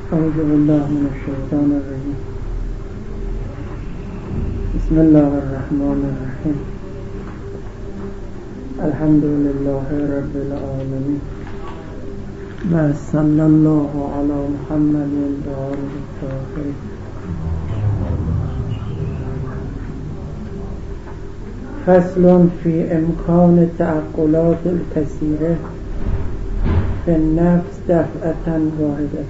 أعوذ بالله من الشيطان الرجيم. بسم الله الرحمن الرحيم. الحمد لله رب العالمين، وصلى الله على محمد وآله الطاهرين. فصل في إمكان تعقلات الكثيرة في النفس دفعة واحدة.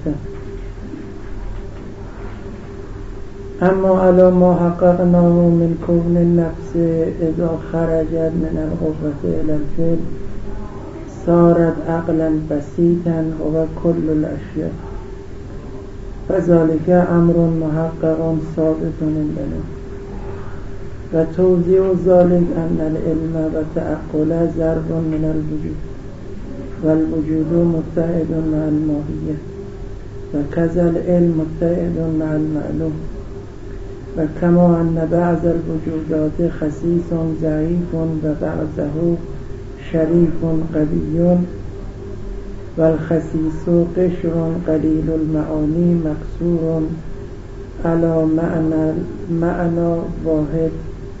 أما على ما حققناه من كون النفس إذا خرجت من القوة إلى الفعل صارت عقلا بسيطا هو كل الأشياء، فذلك أمر محقق ثابت عندنا. وتوضيح ذلك أن العلم والتعقل ضرب من الوجود، والوجود متحد مع الماهية، وكذا العلم متحد مع المعلوم. وكما أن بعض الوجودات خسيس ضعيف وبعضه شريف قوي، والخسيس قشر قليل المعاني مقصور على معنى واحد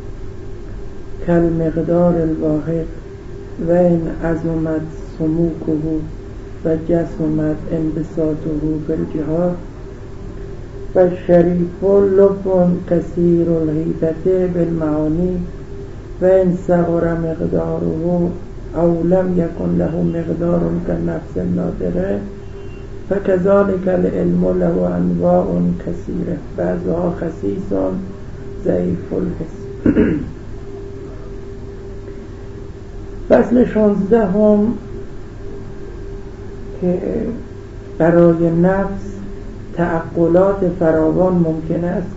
كالمقدار الواحد، وإن عظمت سموكه وجسمت انبساطه في الجهات. فالشريف لب كثير الهيبة بالمعاني، وإن صغر مقداره أو لم يكن له مقدار كالنفس الناطقة. فكذلك العلم له أنواع كثيرة، بعضها خسيس ضعيف الحس. فصل 16 که برای نفس تعقلات فراوان ممکن است.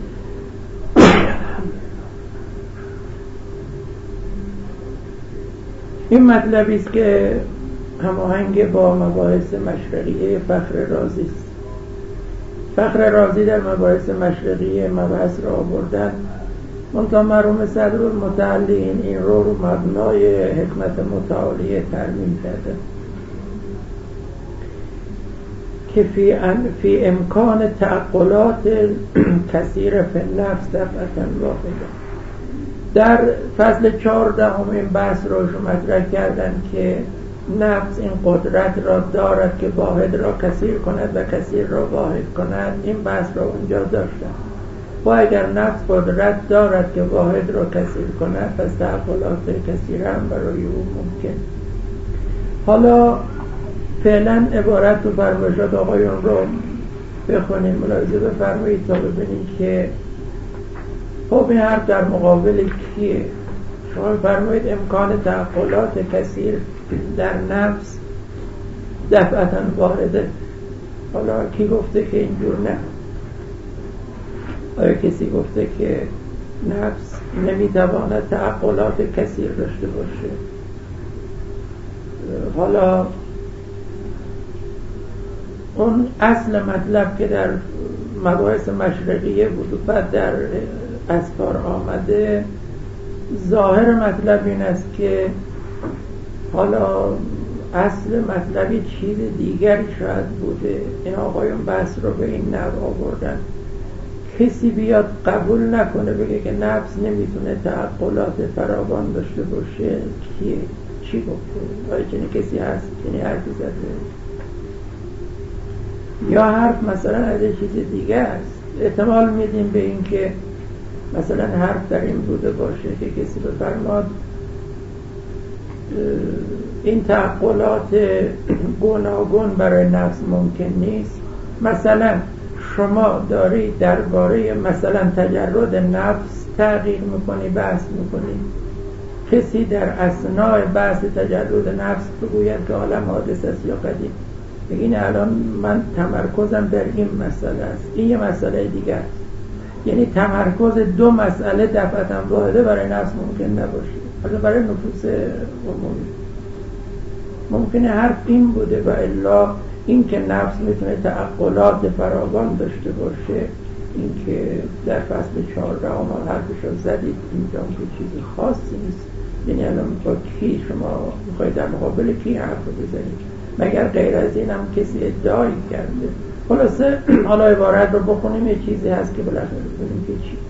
این مطلبی است که هماهنگ با مباحث مشرقیه فخر رازی است. فخر رازی در مباحث مشرقیه مبحث را آوردن، منتها مرحوم صدرالمتعلین این رو مبنای حکمت متعالیه ترمیم کرده که فی امکان تعقلات کثیر فی النفس دفعة واحده. در فصل 14 این بحث رو مطرح کردن که نفس این قدرت را دارد که واحد را کثیر کند و کثیر را واحد کند. این بحث را اونجا داشتن. و اگر نفس قدرت دارد که واحد را کثیر کند، پس تعقلات کثیر هم برای او ممکن. حالا فعلا عبارت و فرمایشات آقایون رو بخونیم، ملاحظه بفرمایید تا ببینید که خب این حرف در مقابل کیه. شما فرمایید امکان تعقلات کثیر در نفس دفعة واحده. حالا کی گفته که اینجور نه؟ آیا کسی گفته که نفس نمیتواند تعقلات کثیر داشته باشه؟ حالا اون اصل مطلب که در مباحث مشرقیه بود و بعد در اسفار آمده، ظاهر مطلب این است که حالا اصل مطلبی چیز دیگری شاید بوده. این آقایون بحث رو به این نحو آوردن. کسی بیاد قبول نکنه بگه که نفس نمیتونه تعقلات فراوان داشته باشه، کیه؟ چی گفته؟ آیا چنین کسی هست؟ چنین حرفی زده؟ یا حرف مثلا از چیز دیگه است؟ احتمال میدیم به این که مثلا حرف در این بوده باشه که کسی بفرماد این تعقلات گوناگون برای نفس ممکن نیست. مثلا شما داری درباره مثلا تجرد نفس تحقیق میکنی، بحث میکنی، کسی در اثناء بحث تجرد نفس بگوید که عالم حادث است یا قدیم، بگین الان من تمرکزم در این مسئله است، این یه مسئله دیگه است. یعنی تمرکز دو مسئله دفعة واحده برای نفس ممکن نباشه. حالا برای نفوس عمومی ممکنه حرف این بوده. و الا این که نفس میتونه تعقلات فراوان داشته باشه، این که در فصل 14 حرفش رو زدید، اینجا که چیز خاصی نیست. یعنی الان با کی شما میخواید در مقابل کی حرف رو بزنید؟ مگر غیر از این هم کسی ادعایی کرده خلاصه حالا عبارت رو بخونیم، یه چیزی هست که بالاخره ببینیم که چی.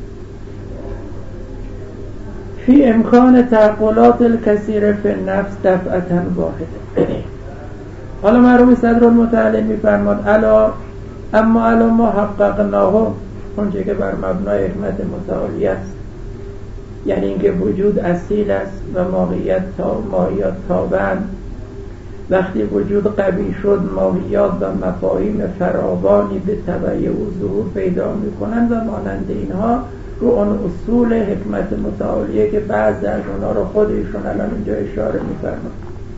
فی امکان تعقلات الکثیر فی النفس دفعة واحده. حالا مرحوم صدرالمتعلم می‌فرماد اما ما حققناه، اونچه که بر مبنای حکمت متعالی است، یعنی اینکه وجود اصیل است و ماهیت تابعند. وقتی وجود قوی شد، ماهیات و مفاهیم فراوانی به تبع او ظهور پیدا می‌کنند و مانند اینها رو اون اصول حکمت متعالیه که بعضی از اونها رو خود ایشون الان اینجا اشاره می‌فرماد.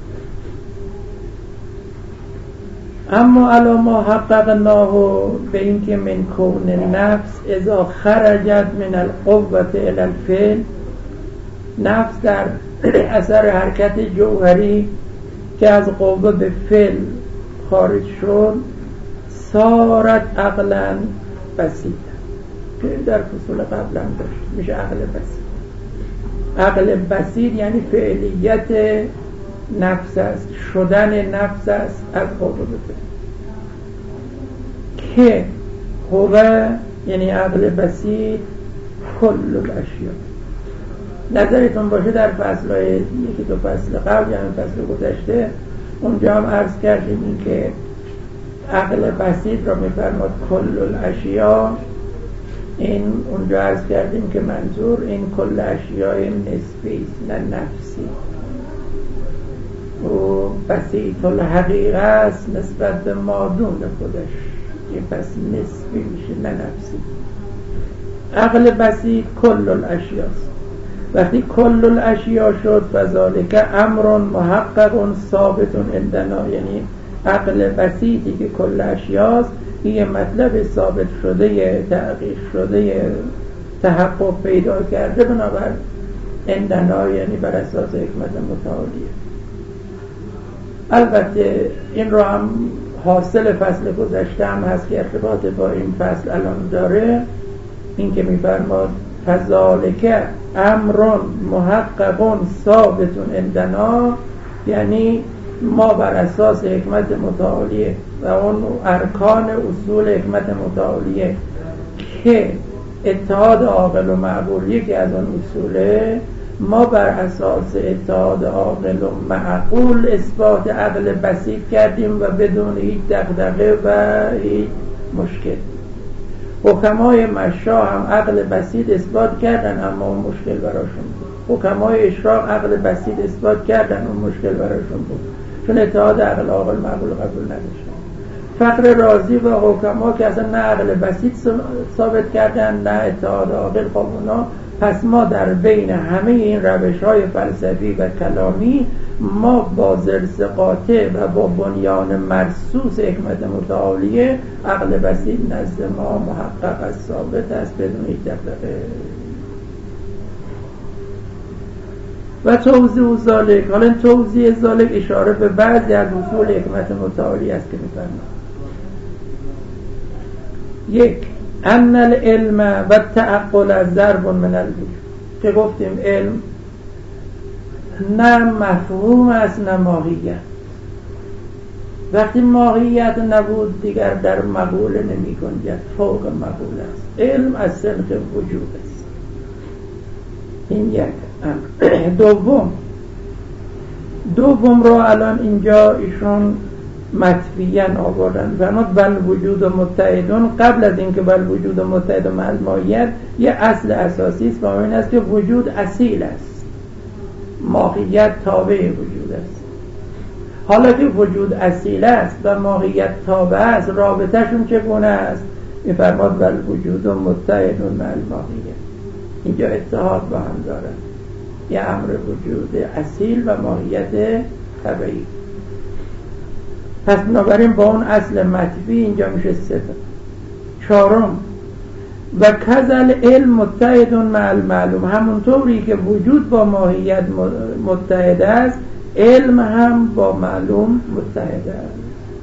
اما ما حققناه به اینکه من کون نفس اذا خرجت من القوة الى الفعل، نفس در اثر حرکت جوهری که از قوه به فعل خارج شد، صارت عقلا بسیط، که در فصول قبلا داشت، میشه عقل بسیط. عقل بسیط یعنی فعلیت نفس است، شدن نفس است از قوه به فعل. که قوه یعنی عقل بسیط کل الاشیاء. نظرتون باشه در فصلهای یکی دو فصل قبل، یعنی فصل گذشته، اونجا هم عرض کردیم این که عقل بسیط را میفرماد کل الاشیاء. این اونجا عرض کردیم که منظور این کل اشیاء نسبی نه نفسی. و بسیط الحقیقه است نسبت به مادون خودش، این پس نسبی میشه نه نفسی. عقل بسیط کل الاشیاء است. وقتی کل الاشیاء شد فذالک امر محقق ثابت عندنا، یعنی عقل بسیطی که کل اشیاء است، این مطلب ثابت شده، تحقیق شده، تحقق پیدا کرده بنابر عندنا، یعنی بر اساس حکمت متعالیه. البته این رو هم حاصل فصل گذشته هم هست که ارتباط با این فصل الان داره، این که میفرماد فذالک امر محقق ثابت عندنا، یعنی ما بر اساس حکمت متعالیه و اون ارکان اصول حکمت متعالیه که اتحاد عاقل و معقول یکی از اون اصوله، ما بر اساس اتحاد عاقل و معقول اثبات عقل بسیط کردیم و بدون هیچ دغدغه و هیچ مشکل. حکمای مشا هم عقل بسیط اثبات کردن اما اون مشکل براشون بود. حکمای اشراق عقل بسیط اثبات کردن اون مشکل براشون بود، چون اتحاد عقل عاقل معقول قبول نداشتن. فخر رازی و حکما که اصلا نه عقل بسیط ثابت کردن نه اتحاد عاقل قابونا. پس ما در بین همه این روش‌های فلسفی و کلامی، ما با ذرس قاطع و با بنیان مرصوص حکمت متعالیه، عقل بسیط نزد ما محقق است، ثابت است بدون هیچ دغدغه. و توضیح ذالک، حالا این توضیح ذالک اشاره به بعضی از اصول حکمت متعالی است که می‌فرماید. یک، ان العلم و التعقل ضرب من الوجود، که گفتیم علم نه مفهوم است نه ماهیت. وقتی ماهیت نبود دیگر در مقوله نمی گنجد، فوق مقوله است. علم از صنف وجود است. این یک. دوم رو الان اینجا ایشون مطفیاً آوردن، فرمود بل وجود متحدون، قبل از اینکه بل وجود متحد مع الماهیت یه اصل اساسی است و این است که وجود اصیل است، ماهیت تابع وجود است. حالا که وجود اصیل است و ماهیت تابع است، رابطهشون چگونه است؟ میفرماد بل وجود متحدون مع الماهیت، اینجا اتحاد با هم دارن، یه امر وجود اصیل و ماهیت طبیعی. پس بنابراین با اون اصل مطفی اینجا میشه 3. چهارم، و کذل علم متحدون مع المعلوم، همونطوری که وجود با ماهیت متحد است، علم هم با معلوم متحد است.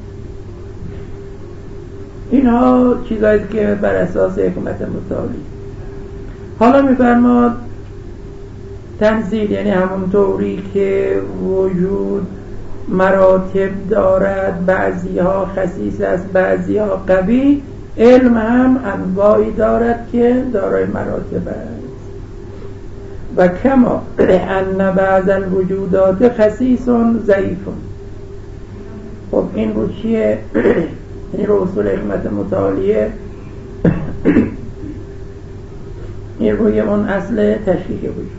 اینها چیزایی که بر اساس حکمت متعالی. حالا میفرماد تنزیل، یعنی همونطوری که وجود مراتب دارد، بعضی ها خصیص است بعضی ها قوی، علم هم انواعی دارد که دارای مراتب است. و کما ان بعض الوجودات خصیص ضعیف. خب این رو چیه؟ این رو اصول حکمت متعالیه، این روی اون اصل تشکیک وجود،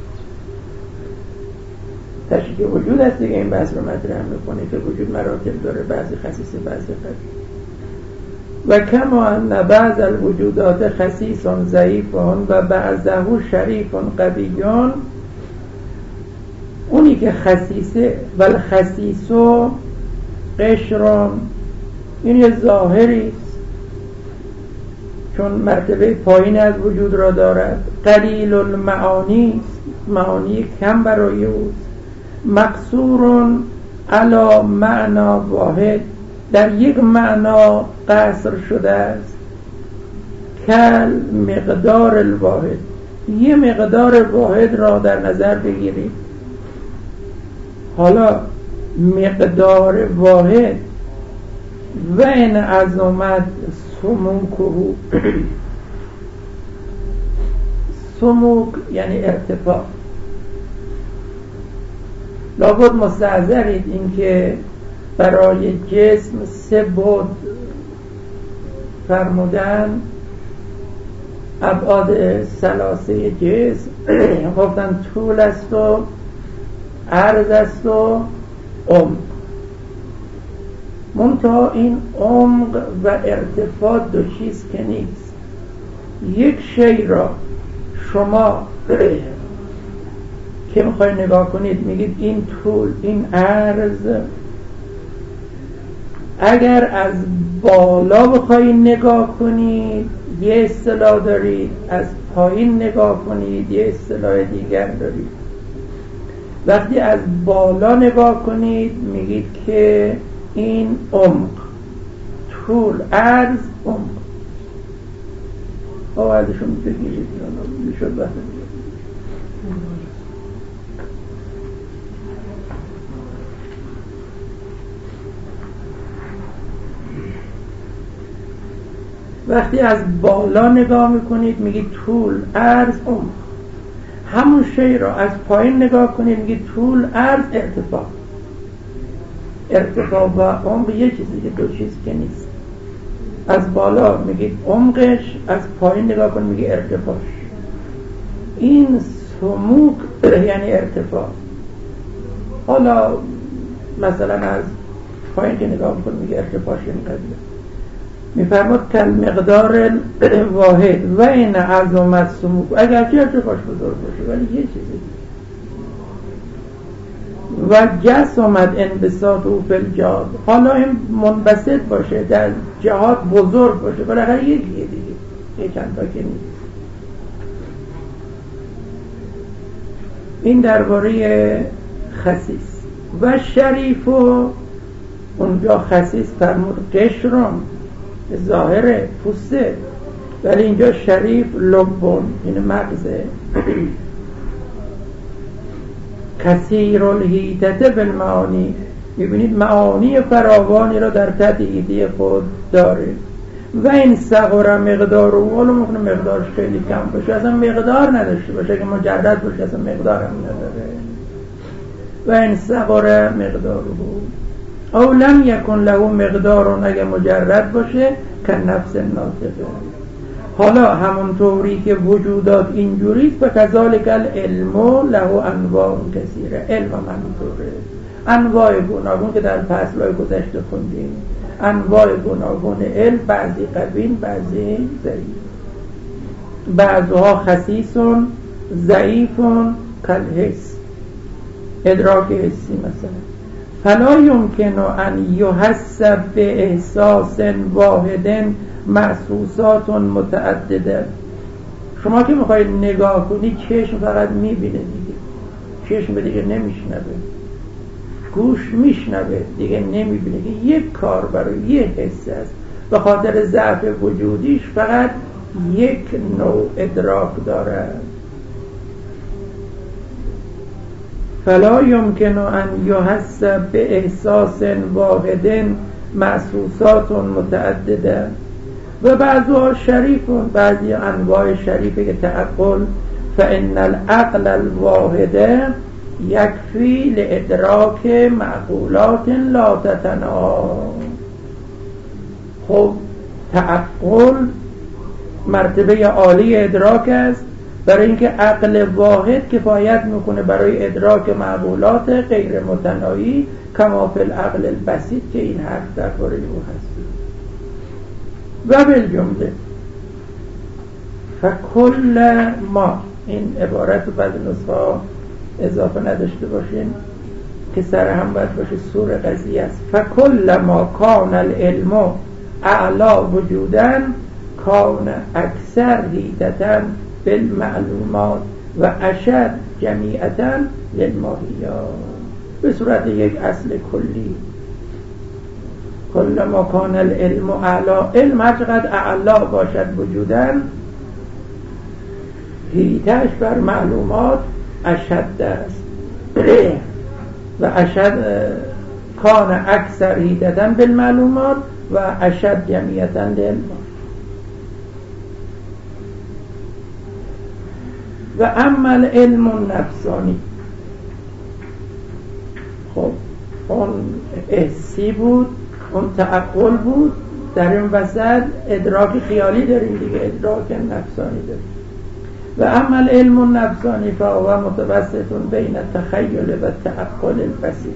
تشکیک وجود است دیگه. این بحث رو مطرح میکنه که وجود مراتب داره، بعضی خصیص بعضی قوی. و کما ان بعض الوجودات خصیص ضعیف و بعضه شریف قوی. اونی که خصیصه ول خصیصو قشر، این یه ظاهری است چون مرتبه پایین از وجود را دارد. قلیل المعانی، معانی کم برای اوست. مقصور علی معنا واحد، در یک معنا قصر شده است. کل مقدار الواحد، یه مقدار واحد را در نظر بگیرید. حالا مقدار واحد و این عظمت سموکه، سموک یعنی ارتفاع. لابد مستحضرید این که برای جسم 3 بعد فرمودن، ابعاد ثلاثه جسم گفتن طول است و عرض است و عمق. منتها این عمق و ارتفاع دو چیز که نیست. یک شی را شما که میخوای نگاه کنید میگید این طول، این عرض، اگر از بالا بخوای نگاه کنید یه اصطلاح دارید، از پایین نگاه کنید یه اصطلاح دیگر دارید. وقتی از بالا نگاه کنید میگید که این عمق، طول، عرض، عمق. ازشون بگیرید میشد بحث. وقتی از بالا نگاه میکنید میگید طول، عرض، عمق. همون شی را از پایین نگاه کنید میگید طول، عرض، ارتفاع. ارتفاع و عمق یه چیزی که دو چیز که نیست. از بالا میگید عمقش، از پایین نگاه کنید میگید ارتفاعش. این سموک یعنی ارتفاع. حالا مثلا از پایین که نگاه کنید میگید ارتفاعش این قدره. میفرماد کل مقدار واحد و این عظمت سموک، اگرچه ارتفاعش بزرگ باشه ولی یه چیزی. و جسمت انبساط او فی الجهات، حالا این منبسط باشه در جهات، بزرگ باشه، بالاخره یه دیگه یه چند تا که نیست. این درباره خسیس. و شریف و اونجا خسیس فرمود قشرم، ظاهره، پوسته، ولی اینجا شریف لبون، این مغزه. کثیر الهیتت بالمعانی، میبینید معانی فراوانی را در تحت ایده خود داره. و این صغر مقدار او، حالا ممکنه مقدارش خیلی کم باشه، اصلا مقدار نداشته باشه، که مجرد باشه اصلا مقدار هم نداره. و این صغر مقدار او، او لم یکن له مقدار، اگه مجرد باشه که نفس ناطقه. حالا همونطوری که وجودات اینجوریست، و کذالک العلم له انواع کثیره، علم هم همونطوره، انواع گوناگون که در فصلهای گذشته خوندیم، انواع گوناگون علم، بعضی قوی بعضی ضعیف، بعضها خسیسون ضعیفون کالحس، ادراک حسی مثلا. فلا یمکن ان یحسب به احساس واحد محسوسات متعدده. شما که میخواید نگاه کنید چشم فقط میبینه دیگه، چشم دیگه نمیشنوه، گوش میشنوه دیگه نمیبینه، که یک کار برای یک حس است، به خاطر ضعف وجودیش فقط یک نوع ادراک داره. فلا یمکن ان یحس به احساس واحد محسوسات متعدده. و بعضها شریفون، بعضی انواع شریفه که تعقل، فان العقل الواحد یکفی لادراک معقولات لا تتناهی. خب تعقل مرتبه عالی ادراک است، برای اینکه عقل واحد کفایت میکنه برای ادراک معقولات غیر متناهی، کما فی العقل البسیط که این حرف درباره او هست. و بالجمله فکل ما، این عبارت رو بعد نسخه اضافه نداشته باشین که سر هم باید باشه، سور قضیه است. فکل ما کان العلم اعلا وجودن کان اکثر هیدتن بالمعلومات و اشد جمیعتن للماهیات. به صورت یک اصل کلی، کل ما کان العلم اعلا، علم هر چقدر اعلا باشد وجودن، هیتش بر معلومات اشد است. و اشد کان اکثر هیدتن بالمعلومات و اشد جمیعتن للماهیات. و اما العلم النفسانی، خب اون حسی بود، اون تعقل بود، در این وسط ادراک خیالی داریم دیگه، ادراک نفسانی داریم. و اما العلم النفسانی فهو متوسط بین التخیل و تعقل البسیط،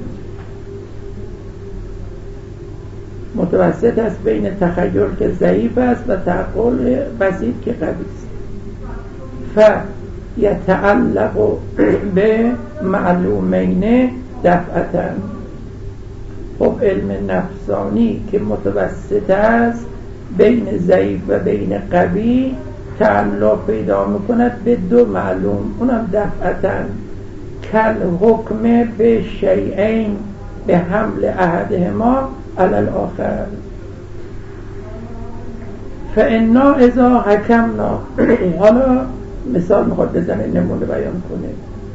متوسط است بین تخیل که ضعیف است و تعقل بسیط که قوی است. یتعلق به معلومین دفعتاً. خب علم نفسانی که متوسط است بین ضعیف و بین قوی تعلق پیدا میکند به دو معلوم، اونم دفعتاً، کل حکم به شیئین به حمل احدهما علی الاخر. فانا اذا حکمنا، حالا مثال میخواد بزنه، نمونه بیان کنه،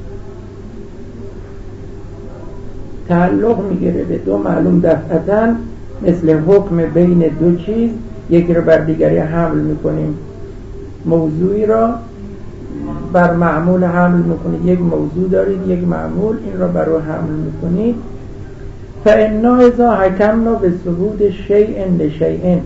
تعلق میگیره به دو معلوم دفعتاً، مثل حکم بین دو چیز، یکی رو بر دیگری حمل میکنیم، موضوعی را بر معمول حمل میکنید، یک موضوع دارید یک معمول، این را بر او حمل میکنید. فانا اذا حکمنا به ثبوت شیء لشیء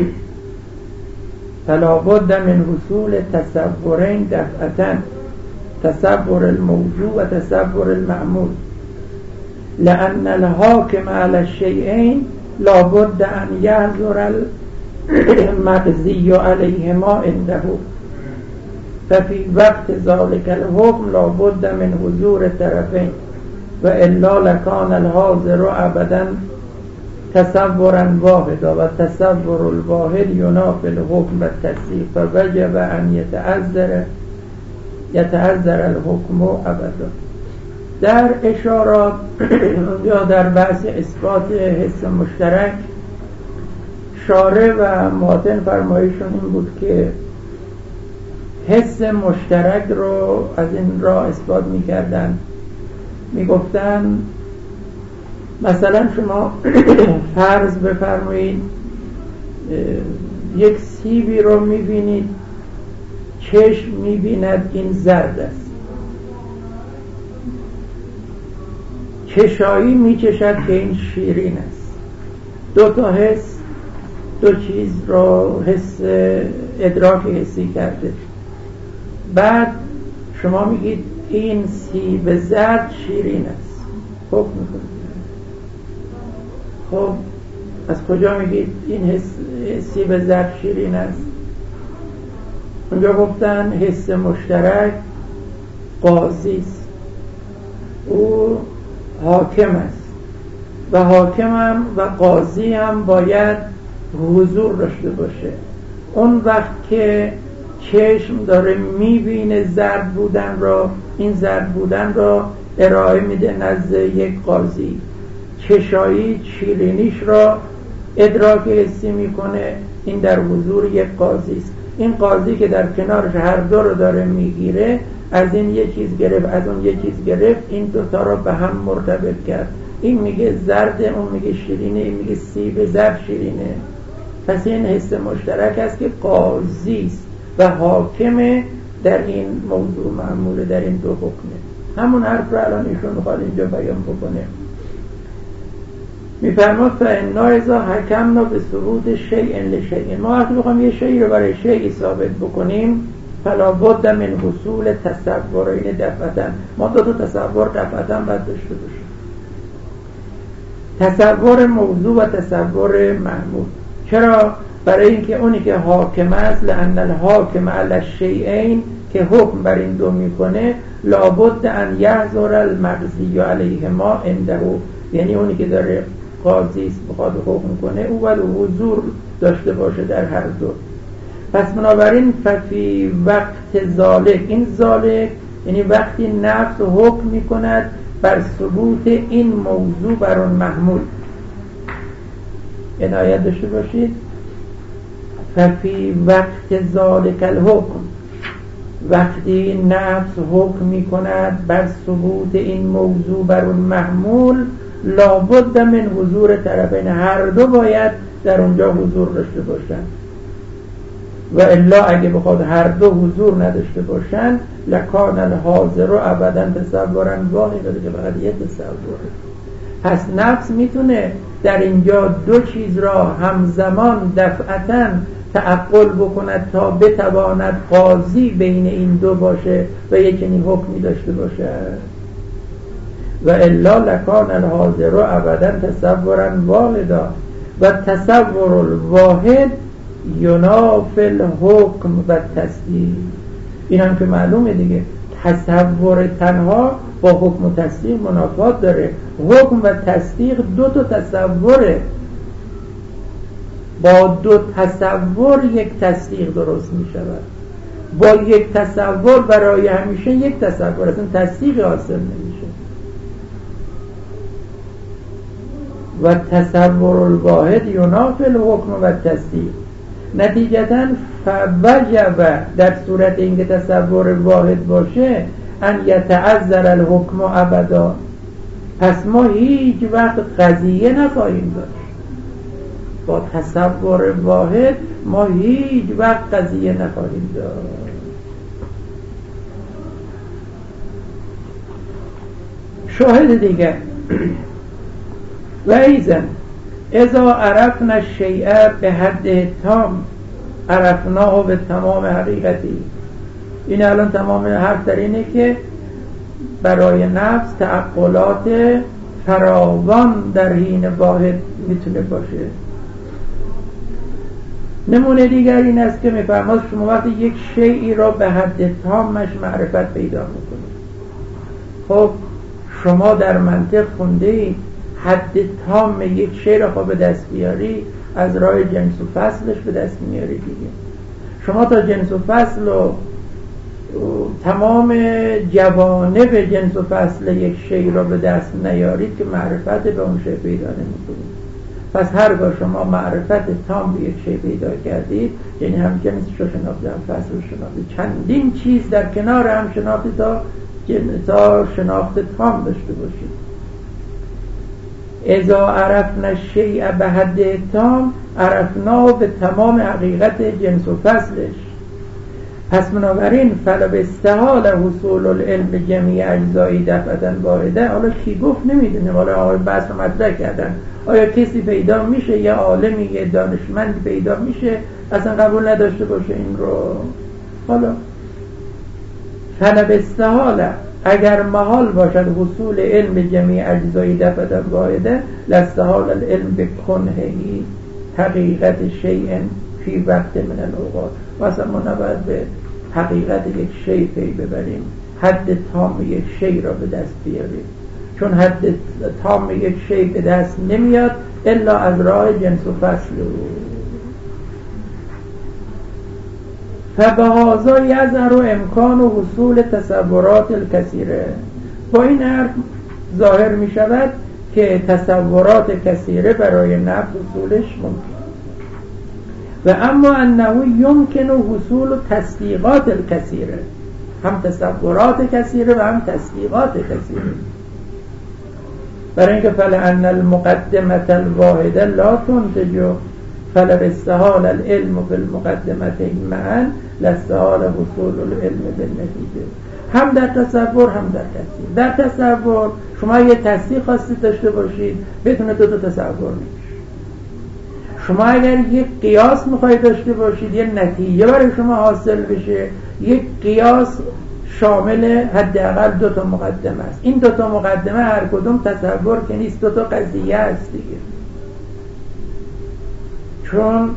فلا بد من حصول تصورین دفعتاً، تصور الموضوع و تصور المعمول، لأن الحاکم علی الشیئین لا بد ان یحضر المقضی علیهما عنده، ففی وقت ذلك الحکم لا بد من حضور طرفین و الا لکان الحاضر ابدا تصورا واحدا و تصور الواحد ینافی الحکم و تصحیح، فوجب ان یتعذر الحکم ابدا. در اشارات یا در بحث اثبات حس مشترک، شارع و ماتن فرمایشون این بود که حس مشترک رو از این راه اثبات می‌کردن. میگفتن مثلا شما فرض بفرمایید یک سیبی رو میبینید، چشم میبیند این زرد است، چشایی میچشد که این شیرین است. دو تا حس، دو چیز رو حس ادراک حسی کرده. بعد شما میگید این سیب زرد شیرین است، حکم میکنید. خب از کجا میگید این سیب زرد شیرین است؟ اونجا گفتن حس مشترک قاضی است، او حاکم است و حاکم هم و قاضی هم باید حضور داشته باشه. اون وقت که چشم داره میبینه زرد بودن را، این زرد بودن را ارائه میده نزد یک قاضی، چشایی شیرینیش را ادراک حسی میکنه، این در حضور یک قاضی است. این قاضی که در کنارش هر دو رو داره میگیره، از این یه چیز گرفت از اون یه چیز گرفت، این دوتا رو به هم مرتبط کرد، این میگه زرده اون میگه شیرینه، این میگه سیب زرد شیرینه. پس این حس مشترک است که قاضی است و حاکم در این موضوع معموله، در این دو حکمه. همون حرف رو الان ایشون میخواد اینجا بیان بکنه. میفرماد فإنا اذا حکمنا به ثبوت شیء لشیء، ما وقتی بخوایم یه شیء رو برای شیء ثابت بکنیم، فلا بد من حصول تصورین دفعتن، ما دو تصور دفعتن باید داشته باشیم، تصور موضوع و تصور محمول. چرا؟ برای اینکه اونی که حاکم است، لأن الحاکم علی الشیئین، که حکم بر این دو میکنه، لابد ان یحضر المقضی علیهما عنده، یعنی اونی که داره قاضی است بخواد حکم کنه او باید حضور داشته باشه در هر دو. پس بنابراین ففی وقت ذالک، این ذالک یعنی وقتی نفس حکم میکند بر ثبوت این موضوع بر اون محمول، عنایت داشته باشید. ففی وقت ذالک الحکم، وقتی نفس حکم میکند بر ثبوت این موضوع بر اون محمول، لابد من حضور طرفین، هر دو باید در اونجا حضور داشته باشن، و الا اگه بخواد هر دو حضور نداشته باشن، لکان الحاضر ابدا تصورا واحدا، که فقط یه تصوره. پس نفس میتونه در اینجا دو چیز را همزمان دفعتاً تعقل بکند تا بتواند قاضی بین این دو باشه و یک چنین حکمی داشته باشه، و الا لکان الحاضر ابدا تصورا واحدا، و تصور الواحد ینافی الحکم و تصدیق. این هم که معلومه دیگه، تصور تنها با حکم و تصدیق منافات داره، حکم و تصدیق دو تا تصوره، با دو تصور یک تصدیق درست می شود، با یک تصور برای همیشه یک تصور، اصلا تصدیق حاصل نمیشه. و تصور الواحد ینافی الحکم و تصدیق، نتیجتاً فوجب، در صورت اینکه تصور واحد باشه، ان یتعذر الحکم ابدا، پس ما هیچ وقت قضیه نخواهیم داشت. با تصور واحد ما هیچ وقت قضیه نخواهیم داشت. شاهد دیگر و ایزن اذا عرفنا الشیء به حد تام عرفناه به تمام حقیقتی. این الان تمام حرف در اینه که برای نفس تعقلات فراوان در حین واحد میتونه باشه. نمونه دیگر این است که میفرماد شما وقتی یک شیئی را به حد تامش معرفت پیدا میکنید، خب شما در منطق خوندید حد تام یک شیء را به دست بیاری از راه جنس و فصلش به دست میاری دیگه. شما تا جنس و فصل و تمام جوانب جنس و فصل یک شیء را به دست نیارید که معرفت به اون شیء پیدا نمیکنید. پس هرگاه شما معرفت تام به یک شیء پیدا کردید، یعنی هم جنسش رو شناختید، هم فصل رو شناختید، چندین چیز در کنار هم شناختید تا شناخت تام داشته باشید. اذا عرفنا الشیء به حد تام عرفنا به تمام حقیقت جنس و فصلش. پس بنابراین فلا به استحال حصول العلم به جمیع اجزایی دفعتاً واحده. حالا کی گفت نمیدونیم، حالا آقای بحث رو مطرح کردن، آیا کسی پیدا میشه، یه عالمی، یه دانشمندی پیدا میشه اصلا قبول نداشته باشه این رو؟ حالا فلا به استحال، اگر محال باشد حصول علم به جمیع اجزایی دفعتاً واحده، لاستحال العلم به کنهی حقیقت شیء فی وقت من الاوقات. مثلا ما نباید به حقیقت یک شیء پی ببریم، حد تام یک شیء را به دست بیاریم، چون حد تام یک شیء به دست نمیاد الا از راه جنس و فصل. فبهذا یظهر امکان و حصول تصورات الکثیره. با این حرف ظاهر می شود که تصورات کثیره برای نفس حصولش ممکن. و اما انه یمکن حصول تصدیقات الکثیره، هم تصورات کثیره و هم تصدیقات کثیره. برای اینکه فلأن المقدمة الواحده لا تنتج، فلو استحال العلم بالمقدمتين معا لاستحال حصول العلم بالنتیجه. هم در تصور هم در تصدیق. در تصور شما یه تصدیق خواستید داشته باشید، بدون دو تا تصور نمیشه. شما اگر یک قیاس میخواید داشته باشید، یه نتیجه برای شما حاصل بشه، یک قیاس شامل حداقل دو تا مقدمه است. این دو تا مقدمه هر کدوم تصور که نیست، دو تا قضیه است دیگه. چون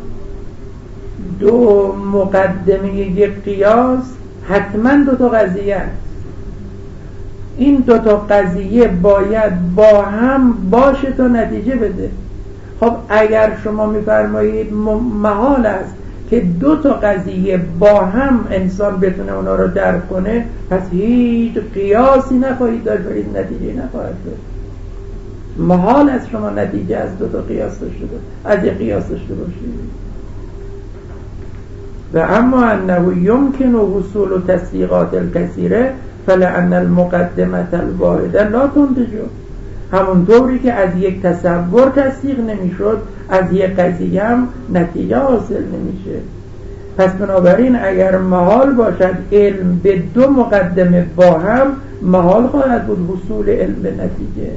دو مقدمه یک قیاس حتما دو تا قضیه است. این دو تا قضیه باید با هم باشه تا نتیجه بده. خب اگر شما میفرمایید محال است که دو تا قضیه با هم انسان بتونه اونا رو درک کنه، پس هیچ قیاسی نخواهید داشت و هیچ نتیجه نخواهد داشت. محال است شما نتیجه از دو تا قیاس داشته باشید، از یک قیاس داشته باشید. و اما انه یمکن حصول تصدیقات الکثیره فلأن المقدمة الواحده لا تنتج. همون طوری که از یک تصور تصدیق نمیشد، از یک قضیه هم نتیجه حاصل نمیشه. پس بنابراین اگر محال باشد علم به دو مقدمه با هم، محال خواهد بود حصول علم به نتیجه.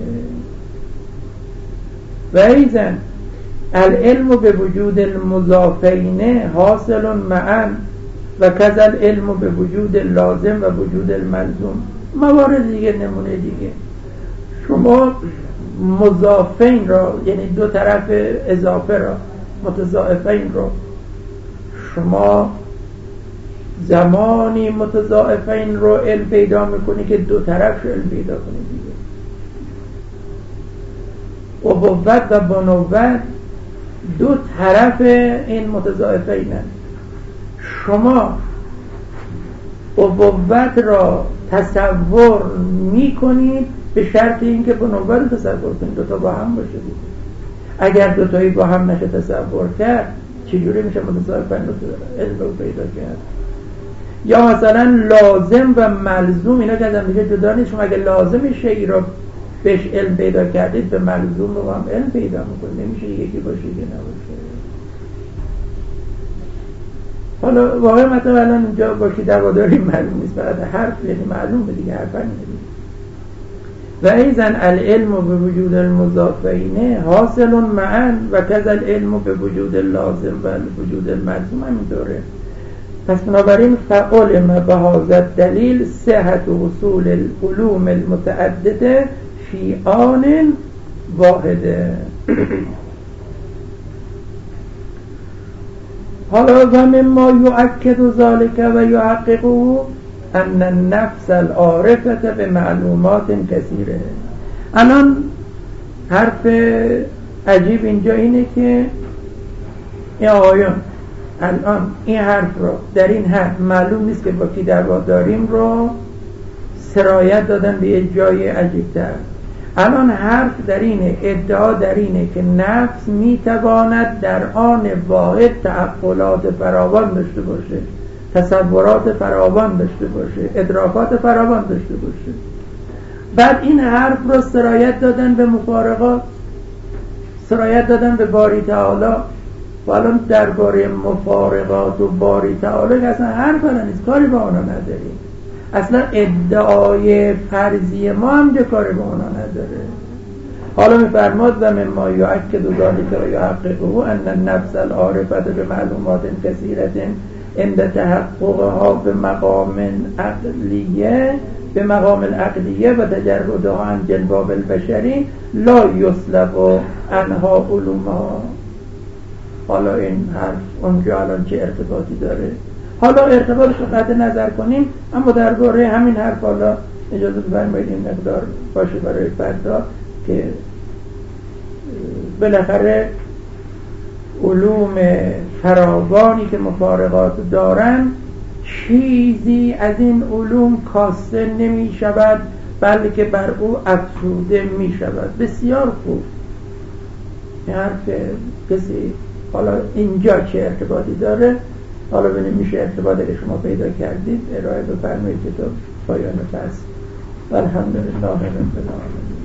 و ایضاً العلم به وجود المضافین حاصل معا و کذا العلم به وجود لازم و وجود الملزوم. موارد دیگه، نمونه دیگه، شما مضافین را، یعنی دو طرف اضافه را، متضاعفین را، شما زمانی متضاعفین رو علم پیدا میکنی که دو طرف علم پیدا کنی دیگه. ابوت و بنوت دو طرف این متضاعفین هست. شما ابوت را تصور میکنید به شرط اینکه بنوت رو تصور کنید، دوتا با هم باشه دیگه. اگر دوتایی با هم نشه تصور کرد، چجوری میشه متضاعفین رو علم رو پیدا کرد؟ یا مثلا لازم و ملزوم، اینا که ازم دیگه جدا نیست. شما اگر لازم شیئی رو بهش علم پیدا کردید، به ملزوم رو هم علم پیدا میکنید. نمیشه یکی باشه یکی نباشه. حالا واقعا مثلا الان اینجا با که دواداری معلوم نیست، فقط حرف یعنی معلومه دیگه، حرفا نیست. و ایضاً العلم به وجود المضافین حاصل معا و کذا العلم به وجود اللازم و وجود الملزوم همینطوره. پس بنابراین فعلم به هذا الدلیل صحت حصول العلوم المتعدده فی آن واحده. حالا و مما یؤکد ذلك و یحققه ان النفس العارفه به معلومات کثیره. الان حرف عجیب اینجا اینه که این آقایان الان این حرف رو در این حرف معلوم نیست که با کی دعوا داریم رو سرایت دادن به یه جای عجیب‌تر. الان حرف در اینه، ادعا در اینه که نفس میتواند در آن واحد تعقلات فراوان داشته باشه، تصورات فراوان داشته باشه، ادراکات فراوان داشته باشه. بعد این حرف رو سرایت دادن به مفارقات، سرایت دادن به باری تعالی. و الان درباره مفارقات و باری تعالی که اصلا حرف نیست، کاری با اونا نداریم. اصلا ادعای فرضی ما هم کاری با اونا نداره. حالا میفرماد و مما یؤکد ذلك و یحققه ان النفس العارفه به معلومات کثیره عند تحققها به مقام العقلیه و تجردها عن جلباب البشری لا یسلب عنها علومها. حالا این حرف اونجا الان چه ارتباطی داره؟ حالا ارتباطش رو قطع نظر کنیم، اما درباره همین حرف حالا اجازه بفرمایید این مقدار باشه برای فردا که بالاخره علوم فراوانی که مفارقات دارن چیزی از این علوم کاسته نمی شود، بلکه بر او افزوده می شود. بسیار خوب. این حرف کسی حالا اینجا چه ارتباطی داره؟ حالا ببینیم میشه ارتباطی که شما پیدا کردید ارائه بفرمایید که تو پایان بحث. الحمدلله رب العالمین.